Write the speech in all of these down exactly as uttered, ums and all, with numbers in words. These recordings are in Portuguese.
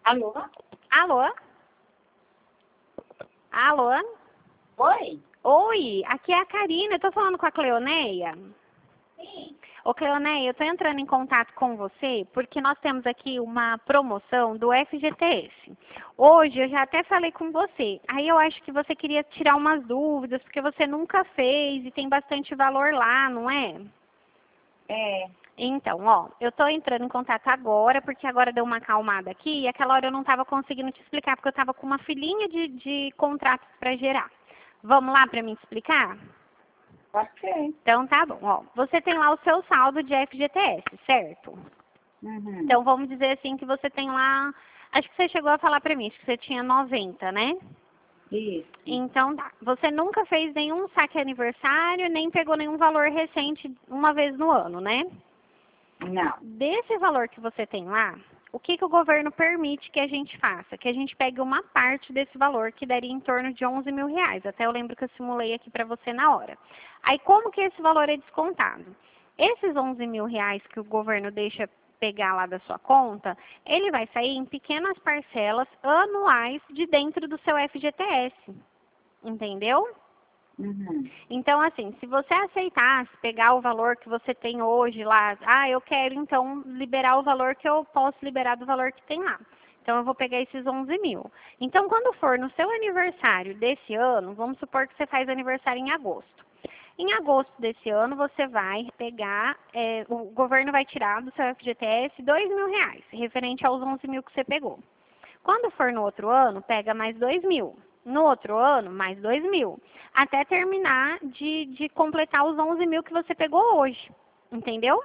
Alô? Alô? Alô? Oi? Oi, aqui é a Karina, eu tô falando com a Cleoneia. Sim. Ô Cleoneia, eu tô entrando em contato com você porque nós temos aqui uma promoção do F G T S. Hoje eu já até falei com você, aí eu acho que você queria tirar umas dúvidas porque você nunca fez e tem bastante valor lá, não é? É. Então, ó, eu tô entrando em contato agora, porque agora deu uma acalmada aqui, e aquela hora eu não estava conseguindo te explicar, porque eu estava com uma filinha de, de contratos para gerar. Vamos lá para me explicar? Pode ser. Então, tá bom, ó. Você tem lá o seu saldo de F G T S, certo? Uhum. Então, vamos dizer assim que você tem lá, acho que você chegou a falar para mim, acho que você tinha noventa, né? Isso. Então, tá. Você nunca fez nenhum saque aniversário, nem pegou nenhum valor recente uma vez no ano, né? Não. Desse valor que você tem lá, o que, que o governo permite que a gente faça? Que a gente pegue uma parte desse valor, que daria em torno de onze mil reais. Até eu lembro que eu simulei aqui para você na hora. Aí, como que esse valor é descontado? Esses onze mil reais que o governo deixa pegar lá da sua conta, ele vai sair em pequenas parcelas anuais de dentro do seu F G T S. Entendeu? Uhum. Então, assim, se você aceitasse pegar o valor que você tem hoje lá, ah, eu quero então liberar o valor que eu posso liberar do valor que tem lá. Então, eu vou pegar esses onze mil. Então, quando for no seu aniversário desse ano, vamos supor que você faz aniversário em agosto. Em agosto desse ano, você vai pegar, é, o governo vai tirar do seu F G T S dois mil reais, referente aos onze mil que você pegou. Quando for no outro ano, pega mais dois mil. No outro ano, mais dois mil. Até terminar de, de completar os onze mil que você pegou hoje. Entendeu?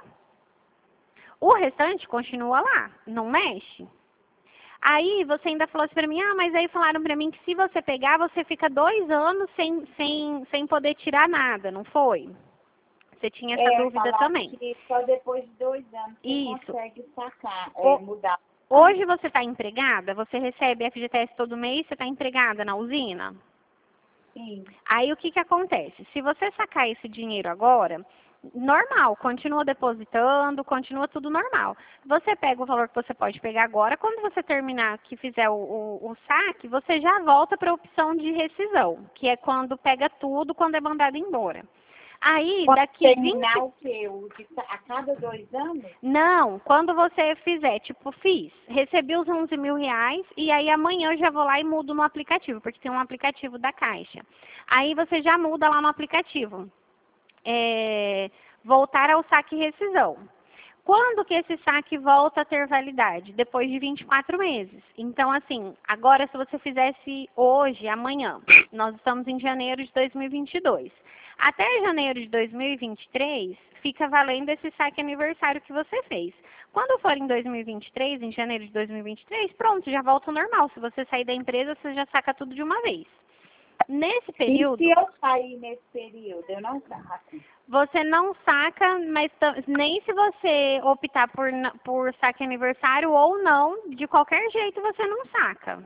O restante continua lá, não mexe. Aí você ainda falou assim pra mim, ah, mas aí falaram pra mim que se você pegar, você fica dois anos sem, sem, sem poder tirar nada, não foi? Você tinha essa É, dúvida falaram também. que só depois de dois anos você Isso. consegue sacar, é, O- mudar. Hoje você está empregada? Você recebe F G T S todo mês? Você está empregada na usina? Sim. Aí o que que acontece? Se você sacar esse dinheiro agora, normal, continua depositando, continua tudo normal. Você pega o valor que você pode pegar agora, quando você terminar que fizer o, o, o saque, você já volta para a opção de rescisão, que é quando pega tudo, quando é mandado embora. Aí, Quando daqui terminar vinte o quê? O de, a cada dois anos? Não, quando você fizer, tipo, fiz, recebi os onze mil reais e aí amanhã eu já vou lá e mudo no aplicativo, porque tem um aplicativo da Caixa. Aí você já muda lá no aplicativo. É, voltar ao saque e rescisão. Quando que esse saque volta a ter validade? Depois de vinte e quatro meses. Então, assim, agora se você fizesse hoje, amanhã, nós estamos em janeiro de dois mil e vinte e dois. Até janeiro de dois mil e vinte e três, fica valendo esse saque aniversário que você fez. Quando for em dois mil e vinte e três, em janeiro de dois mil e vinte e três, pronto, já volta ao normal. Se você sair da empresa, você já saca tudo de uma vez. Nesse E período, se eu sair nesse período, eu não saco. você não saca, mas nem se você optar por, por saque aniversário ou não, de qualquer jeito você não saca.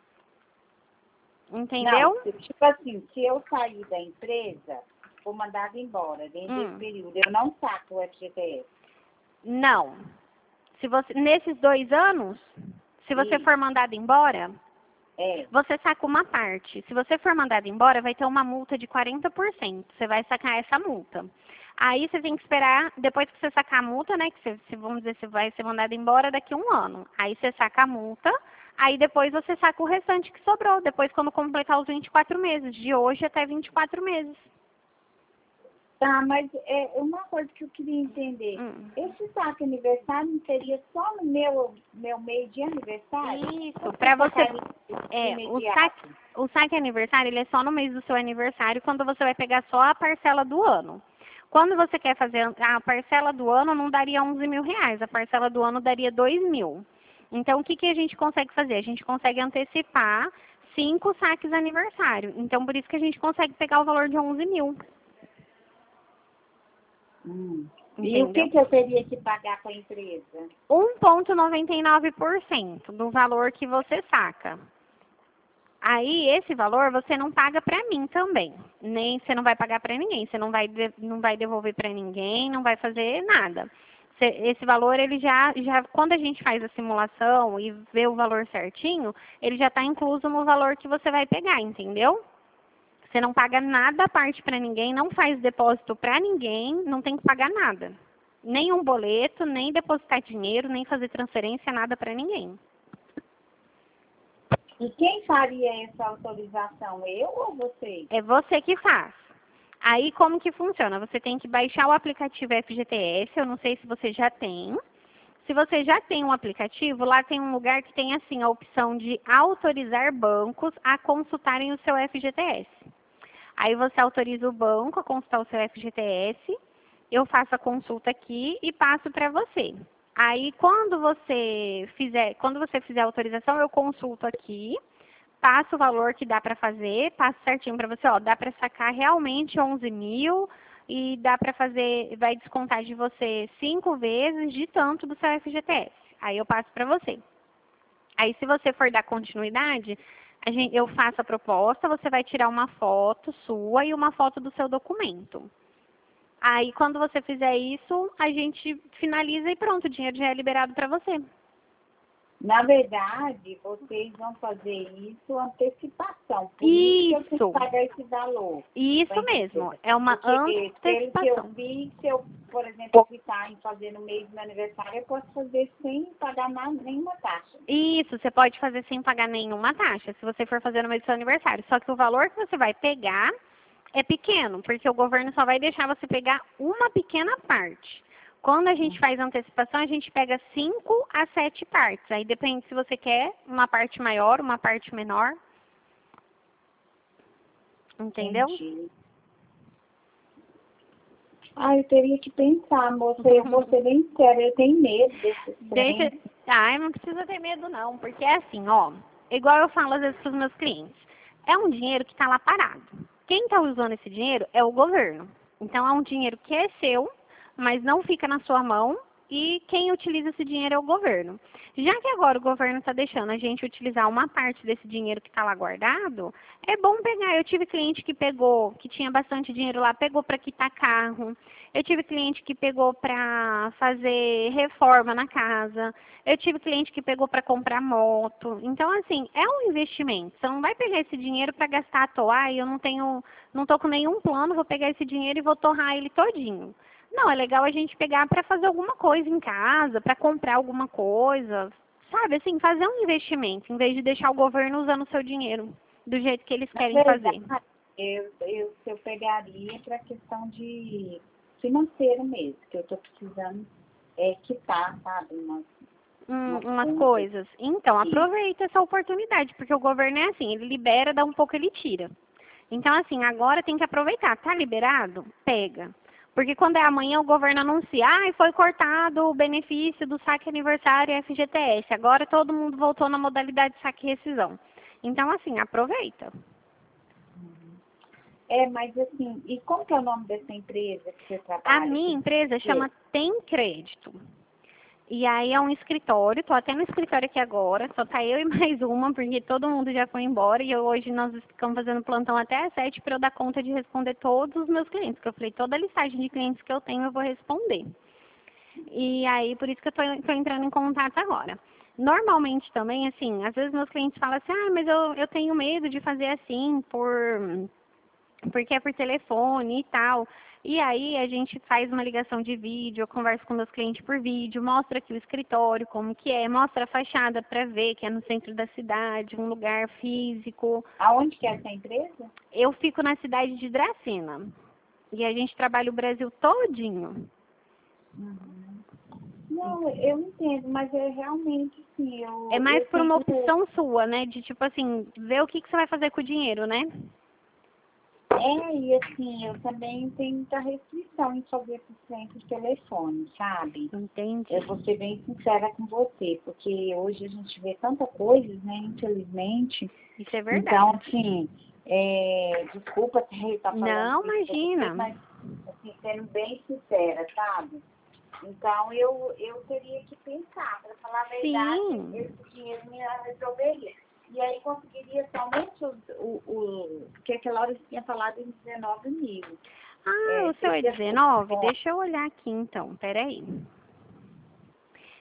Entendeu? Não, se- tipo assim, se eu sair da empresa, for mandado embora dentro Hum. desse período, eu não saco o F G T S. Não. Se você, nesses dois anos, se você Isso. for mandado embora, É. você saca uma parte. Se você for mandado embora, vai ter uma multa de quarenta por cento. Você vai sacar essa multa. Aí você tem que esperar, depois que você sacar a multa, né? Que você, se vamos dizer, você vai ser mandado embora daqui a um ano. Aí você saca a multa, aí depois você saca o restante que sobrou. Depois quando completar os vinte e quatro meses, de hoje até vinte e quatro meses. Tá, mas é uma coisa que eu queria entender. Hum. Esse saque aniversário não seria só no meu, meu mês de aniversário? Isso, pra você. É, o imediato? saque, o saque aniversário, ele é só no mês do seu aniversário, quando você vai pegar só a parcela do ano. Quando você quer fazer a parcela do ano, não daria onze mil reais, a parcela do ano daria dois mil. Então, o que, que a gente consegue fazer? A gente consegue antecipar cinco saques aniversário. Então, por isso que a gente consegue pegar o valor de onze mil. Hum. E Entendeu? o que, que eu teria que pagar para a empresa? um vírgula noventa e nove por cento do valor que você saca. Aí, esse valor você não paga para mim também. Nem você não vai pagar para ninguém. Você não vai, de, não vai devolver para ninguém, não vai fazer nada. Cê- Esse valor, ele já, já, quando a gente faz a simulação e vê o valor certinho, ele já está incluso no valor que você vai pegar, entendeu? Você não paga nada à parte para ninguém, não faz depósito para ninguém, não tem que pagar nada. Nem um boleto, nem depositar dinheiro, nem fazer transferência, nada para ninguém. E quem faria essa autorização? Eu ou você? É você que faz. Aí como que funciona? Você tem que baixar o aplicativo F G T S, eu não sei se você já tem. Se você já tem um aplicativo, lá tem um lugar que tem assim a opção de autorizar bancos a consultarem o seu F G T S. Aí você autoriza o banco a consultar o seu F G T S, eu faço a consulta aqui e passo para você. Aí quando você fizer, quando você fizer a autorização, eu consulto aqui, passo o valor que dá para fazer, passo certinho para você, ó, dá para sacar realmente onze mil e dá para fazer, vai descontar de você cinco vezes de tanto do seu F G T S. Aí eu passo para você. Aí se você for dar continuidade, a gente, eu faço a proposta, você vai tirar uma foto sua e uma foto do seu documento. Aí quando você fizer isso, a gente finaliza e pronto, o dinheiro já é liberado para você. Na verdade, vocês vão fazer isso antecipação. Por isso, isso. que eu tenho que pagar esse valor. Isso mesmo, é uma Porque, antecipação. pelo que eu vi, se eu, por exemplo, optar em fazer no mês do meu aniversário, eu posso fazer sem pagar nada, nenhuma taxa. Isso, você pode fazer sem pagar nenhuma taxa, se você for fazer no mês do seu aniversário. Só que o valor que você vai pegar é pequeno, porque o governo só vai deixar você pegar uma pequena parte. Quando a gente faz antecipação, a gente pega cinco a sete partes. Aí depende se você quer uma parte maior, uma parte menor. Entendeu? Entendi. Ah, eu teria que pensar, moça. Eu vou ser bem séria, eu tenho medo desse trem. Deixa... Ah, não precisa ter medo não, porque é assim, ó. Igual eu falo às vezes para os meus clientes. É um dinheiro que está lá parado. Quem está usando esse dinheiro é o governo. Então é um dinheiro que é seu, mas não fica na sua mão, e quem utiliza esse dinheiro é o governo. Já que agora o governo está deixando a gente utilizar uma parte desse dinheiro que está lá guardado, é bom pegar. Eu tive cliente que pegou, que tinha bastante dinheiro lá, pegou para quitar carro. Eu tive cliente que pegou para fazer reforma na casa. Eu tive cliente que pegou para comprar moto. Então, assim, é um investimento. Você não vai pegar esse dinheiro para gastar à toa. Eu não tenho, não estou com nenhum plano, vou pegar esse dinheiro e vou torrar ele todinho. Não, é legal a gente pegar para fazer alguma coisa em casa, para comprar alguma coisa, sabe? Assim, fazer um investimento, em vez de deixar o governo usando o seu dinheiro do jeito que eles querem fazer. Eu, eu, eu pegaria para a questão de financeiro mesmo, que eu estou precisando é, quitar, sabe? Umas, hum, umas coisas. Então, aproveita essa oportunidade, porque o governo é assim, ele libera, dá um pouco, ele tira. Então, assim, agora tem que aproveitar. Tá liberado? Pega. Porque quando é amanhã o governo anuncia, ah, foi cortado o benefício do saque aniversário F G T S. Agora todo mundo voltou na modalidade de saque e rescisão. Então, assim, aproveita. É, mas assim, e como que é o nome dessa empresa que você trabalha? A minha empresa chama Tem Crédito. E aí é um escritório, tô até no escritório aqui agora, só tá eu e mais uma, porque todo mundo já foi embora, e eu, hoje nós ficamos fazendo plantão até às sete para eu dar conta de responder todos os meus clientes, porque eu falei, toda a listagem de clientes que eu tenho eu vou responder. E aí, por isso que eu tô, tô entrando em contato agora. Normalmente também, assim, às vezes meus clientes falam assim, ah, mas eu, eu tenho medo de fazer assim, por... porque é por telefone e tal. E aí a gente faz uma ligação de vídeo, eu converso com meus clientes por vídeo, mostra aqui o escritório, como que é, mostra a fachada para ver que é no centro da cidade, um lugar físico. Aonde que é essa empresa? Eu fico na cidade de Dracena. E a gente trabalha o Brasil todinho. Uhum. Não, eu entendo, mas é realmente sim. Eu, é mais eu por uma tenho... opção sua, né? De tipo assim, ver o que, que você vai fazer com o dinheiro, né? É, e assim, eu também tenho muita restrição em fazer por sempre telefone, sabe? Entendi. Eu vou ser bem sincera com você, porque hoje a gente vê tanta coisa, né, infelizmente. Isso é verdade. Então, assim, é, desculpa ter estar falando Não, isso pra imagina. você, mas, assim, sendo bem sincera, sabe? Então, eu, eu teria que pensar, para falar a verdade, Sim. esse dinheiro me resolveria. E aí conseguiria somente o, o, o porque aquela hora você tinha falado em dezenove mil. Ah, É, o seu é esse dezenove? telefone. Deixa eu olhar aqui então, peraí.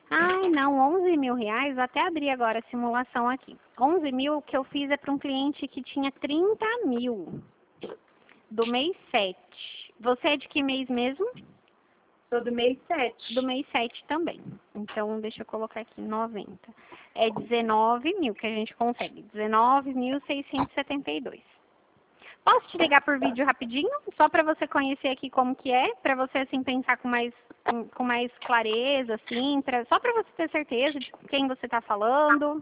Ai, não, onze mil reais, vou até abrir agora a simulação aqui. onze mil que eu fiz é para um cliente que tinha trinta mil, do mês sete. Você é de que mês mesmo? Sou do mês sete. Do mês sete também. Então, deixa eu colocar aqui, noventa. É dezenove mil que a gente consegue, dezenove mil seiscentos e setenta e dois. Posso te ligar por vídeo rapidinho? Só para você conhecer aqui como que é, para você assim pensar com mais, com, com mais clareza, assim, pra, só para você ter certeza de com quem você está falando.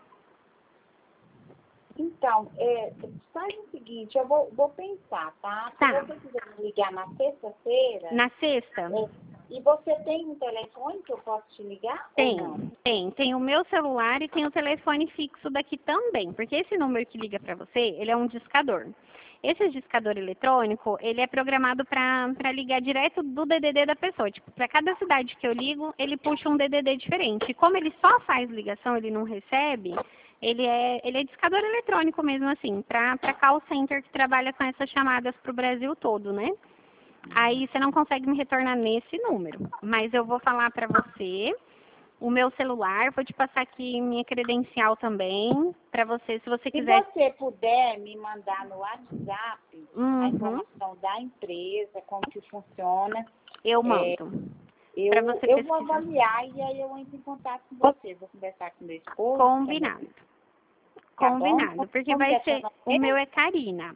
Então, é, faz o seguinte, eu vou, vou pensar, tá? Se Tá. você quiser me ligar na sexta-feira... Na sexta? É, e você tem um telefone que eu posso te ligar? Tem, ou não? tem. Tem o meu celular e tem o telefone fixo daqui também. Porque esse número que liga para você, ele é um discador. Esse discador eletrônico, ele é programado para ligar direto do D D D da pessoa. Tipo, para cada cidade que eu ligo, ele puxa um D D D diferente. E como ele só faz ligação, ele não recebe, ele é, ele é discador eletrônico mesmo assim, para call center que trabalha com essas chamadas para o Brasil todo, né? Aí você não consegue me retornar nesse número. Mas eu vou falar para você o meu celular, vou te passar aqui minha credencial também, para você, se você Se quiser. você puder me mandar no WhatsApp Uhum. a informação da empresa, como que funciona, Eu é, mando. eu, Pra você eu vou pesquisar. avaliar e aí eu entro em contato com você. Vou conversar com meu esposo. Combinado. Tá Combinado, bom? porque Como que vai é ser. seu O nome? meu é Karina.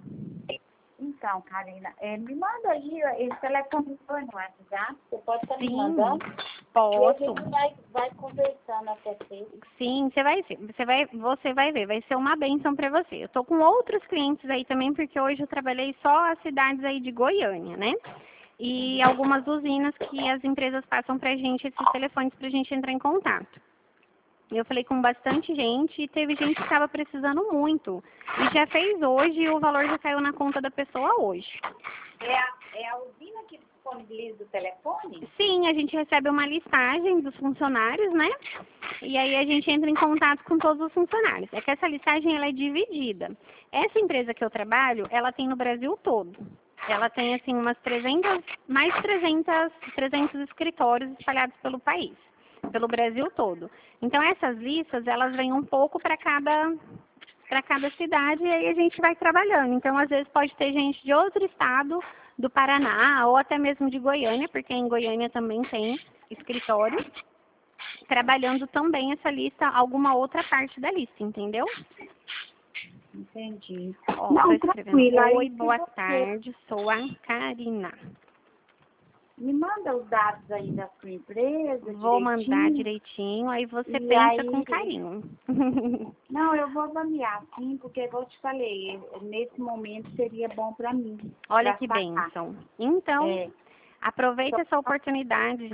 Então, Karina, é, me manda aí esse telefone foi no WhatsApp, você pode estar me Sim, mandando. E a posso. gente vai, vai conversando até sexta. Sim, você vai ver. Você vai, você vai ver. Vai ser uma bênção para você. Eu tô com outros clientes aí também, porque hoje eu trabalhei só as cidades aí de Goiânia, né? E algumas usinas que as empresas passam pra gente esses telefones pra gente entrar em contato. Eu falei com bastante gente e teve gente que estava precisando muito. E já fez hoje e o valor já caiu na conta da pessoa hoje. É a, é a usina que disponibiliza o telefone? Sim, a gente recebe uma listagem dos funcionários, né? E aí a gente entra em contato com todos os funcionários. É que essa listagem ela é dividida. Essa empresa que eu trabalho, ela tem no Brasil todo. Ela tem assim umas trezentas, mais trezentas, trezentos escritórios espalhados pelo país, pelo Brasil todo. Então essas listas, elas vêm um pouco para cada para cada cidade e aí a gente vai trabalhando. Então às vezes pode ter gente de outro estado, do Paraná ou até mesmo de Goiânia, porque em Goiânia também tem escritório, trabalhando também essa lista, alguma outra parte da lista, entendeu? Entendi. Ó, Não, tô escrevendo. tranquila. Aí, Oi, se boa você tarde, sou a Karina. me manda os dados aí da sua empresa, Vou mandar direitinho. direitinho, aí você E pensa aí, com carinho. não, eu vou avaliar, sim, porque igual eu te falei, nesse momento seria bom para mim. Olha pra que sacar. bênção. Então, É, aproveita essa oportunidade.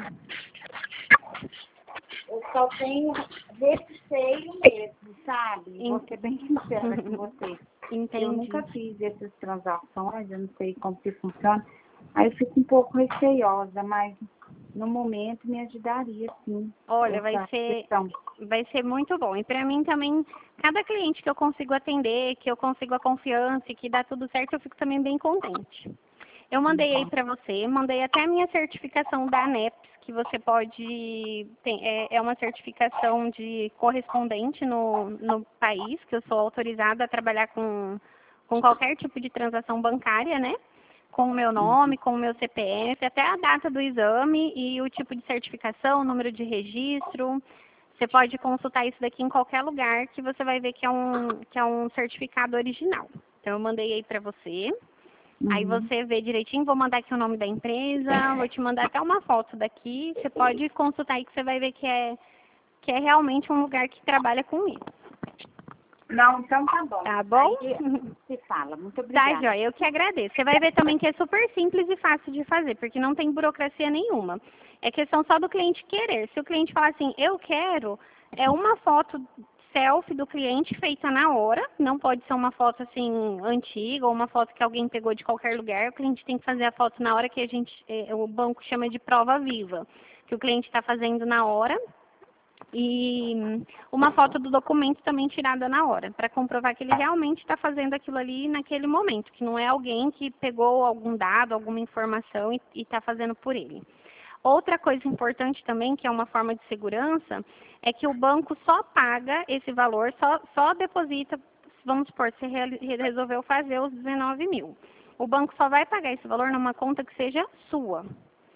eu só tenho receio mesmo, sabe? Ent- Vou ser bem sincera com você. Eu Entendi. nunca fiz essas transações, eu não sei como que funciona. Aí eu fico um pouco receiosa, mas no momento me ajudaria, sim. Olha, vai essa ser, questão. vai ser muito bom. E para mim também, cada cliente que eu consigo atender, que eu consigo a confiança e que dá tudo certo, eu fico também bem contente. Eu mandei aí para você, mandei até a minha certificação da ANEPS, que você pode, tem, é, é uma certificação de correspondente no, no país, que eu sou autorizada a trabalhar com, com qualquer tipo de transação bancária, né? Com o meu nome, com o meu C P F, até a data do exame e o tipo de certificação, o número de registro. Você pode consultar isso daqui em qualquer lugar que você vai ver que é um, que é um certificado original. Então, eu mandei aí para você. Aí Uhum. você vê direitinho, vou mandar aqui o nome da empresa, vou te mandar até uma foto daqui. Você pode consultar aí que você vai ver que é, que é realmente um lugar que trabalha com isso. Não, então tá bom. Tá bom? Aí se fala. Muito Tá, obrigada. Joia, eu que agradeço. Você vai ver também que é super simples e fácil de fazer, porque não tem burocracia nenhuma. É questão só do cliente querer. Se o cliente falar assim, eu quero, é uma foto selfie do cliente feita na hora, não pode ser uma foto assim antiga ou uma foto que alguém pegou de qualquer lugar. O cliente tem que fazer a foto na hora que a gente, eh, o banco chama de prova viva, que o cliente está fazendo na hora. E uma foto do documento também tirada na hora, para comprovar que ele realmente está fazendo aquilo ali naquele momento, que não é alguém que pegou algum dado, alguma informação e está fazendo por ele. Outra coisa importante também, que é uma forma de segurança, é que o banco só paga esse valor, só, só deposita, vamos supor, você resolveu fazer os dezenove mil. O banco só vai pagar esse valor numa conta que seja sua.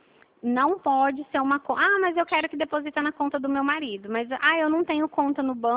Não pode ser uma conta, ah, mas eu quero que deposita na conta do meu marido, mas, ah, eu não tenho conta no banco.